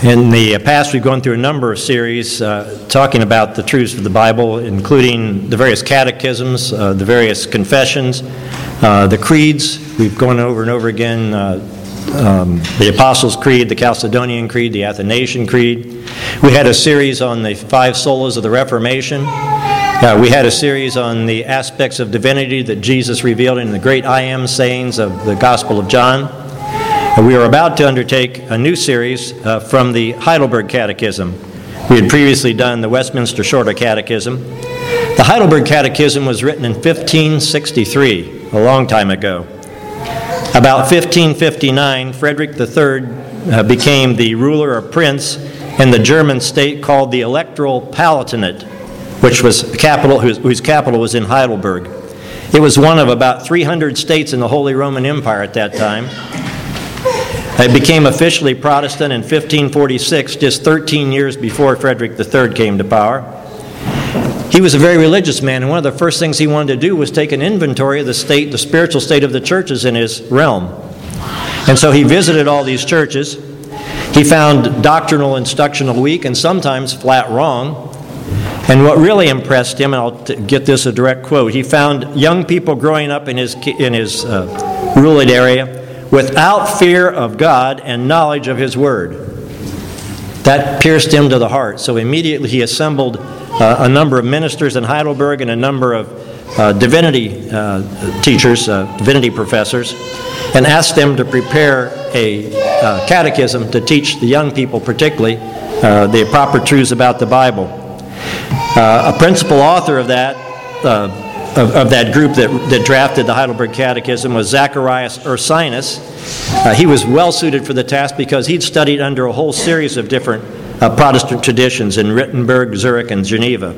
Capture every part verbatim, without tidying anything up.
In the past, we've gone through a number of series uh, talking about the truths of the Bible, including the various catechisms, uh, the various confessions, uh, the creeds. We've gone over and over again uh, um, the Apostles' Creed, the Chalcedonian Creed, the Athanasian Creed. We had a series on the five solas of the Reformation. Uh, we had a series on the aspects of divinity that Jesus revealed in the great I Am sayings of the Gospel of John. We are about to undertake a new series uh, from the Heidelberg Catechism. We had previously done the Westminster Shorter Catechism. The Heidelberg Catechism was written in fifteen sixty-three, a long time ago. About fifteen fifty-nine, Frederick the Third uh, became the ruler or prince in the German state called the Electoral Palatinate, which was capital, whose, whose capital was in Heidelberg. It was one of about three hundred states in the Holy Roman Empire at that time. It became officially Protestant in fifteen forty-six, just thirteen years before Frederick the Third came to power. He was a very religious man, and one of the first things he wanted to do was take an inventory of the state, the spiritual state of the churches in his realm. And so he visited all these churches. He found doctrinal instructional weak and sometimes flat wrong. And what really impressed him, and I'll t- get this a direct quote, he found young people growing up in his, in his uh, ruled area without fear of God and knowledge of His Word. That pierced him to the heart. So immediately he assembled uh, a number of ministers in Heidelberg and a number of uh, divinity uh, teachers, uh, divinity professors, and asked them to prepare a uh, catechism to teach the young people particularly uh, the proper truths about the Bible. Uh, a principal author of that uh, Of, of that group that, that drafted the Heidelberg Catechism was Zacharias Ursinus. Uh, he was well suited for the task because he'd studied under a whole series of different uh, Protestant traditions in Wittenberg, Zurich, and Geneva.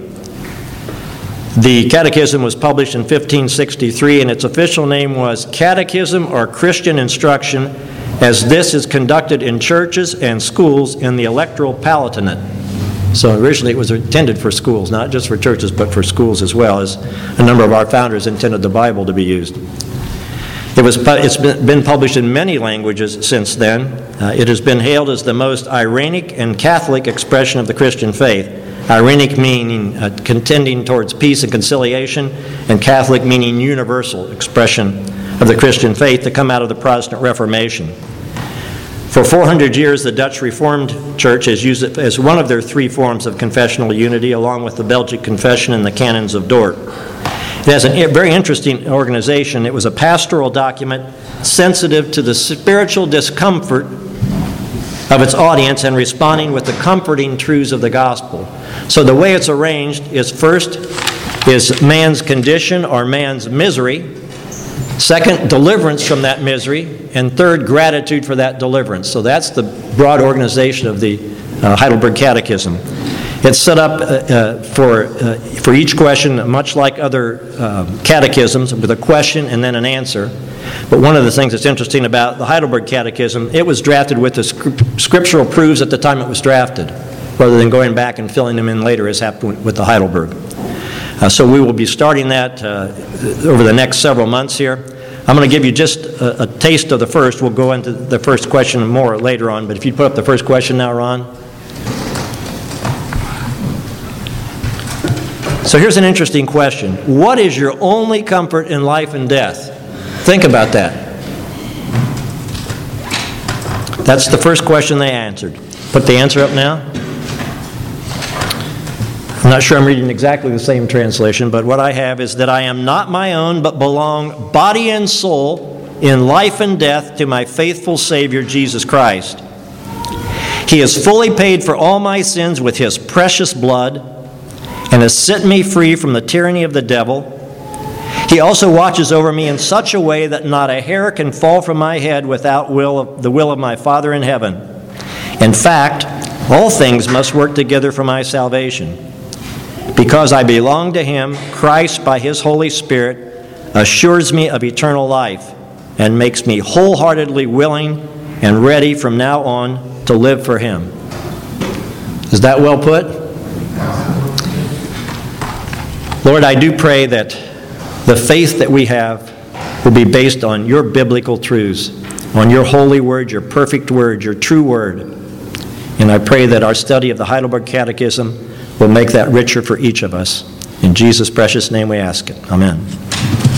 The Catechism was published in fifteen sixty-three, and its official name was Catechism or Christian Instruction, as this is conducted in churches and schools in the Electoral Palatinate. So originally it was intended for schools, not just for churches, but for schools as well, as a number of our founders intended the Bible to be used. It was, it's been published in many languages since then. Uh, it has been hailed as the most irenic and Catholic expression of the Christian faith. Irenic meaning uh, contending towards peace and conciliation, and Catholic meaning universal expression of the Christian faith to come out of the Protestant Reformation. For four hundred years, the Dutch Reformed Church has used it as one of their three forms of confessional unity, along with the Belgic Confession and the Canons of Dort. It has a very interesting organization. It was a pastoral document sensitive to the spiritual discomfort of its audience and responding with the comforting truths of the gospel. So the way it's arranged is first is man's condition or man's misery. Second, deliverance from that misery. And third, gratitude for that deliverance. So that's the broad organization of the uh, Heidelberg Catechism. It's set up uh, uh, for uh, for each question, much like other uh, catechisms, with a question and then an answer. But one of the things that's interesting about the Heidelberg Catechism, it was drafted with the script- scriptural proofs at the time it was drafted, rather than going back and filling them in later as happened with the Heidelberg. Uh, so we will be starting that uh, over the next several months here. I'm going to give you just a, a taste of the first. We'll go into the first question more later on, but if you put up the first question now, Ron. So here's an interesting question. What is your only comfort in life and death? Think about that. That's the first question they answered. Put the answer up now. I'm not sure I'm reading exactly the same translation, but what I have is that I am not my own, but belong body and soul in life and death to my faithful Savior, Jesus Christ. He has fully paid for all my sins with His precious blood and has set me free from the tyranny of the devil. He also watches over me in such a way that not a hair can fall from my head without will of, the will of my Father in heaven. In fact, all things must work together for my salvation. Because I belong to Him, Christ, by His Holy Spirit, assures me of eternal life and makes me wholeheartedly willing and ready from now on to live for Him. Is that well put? Lord, I do pray that the faith that we have will be based on Your biblical truths, on Your holy word, Your perfect word, Your true word. And I pray that our study of the Heidelberg Catechism will make that richer for each of us. In Jesus' precious name we ask it. Amen.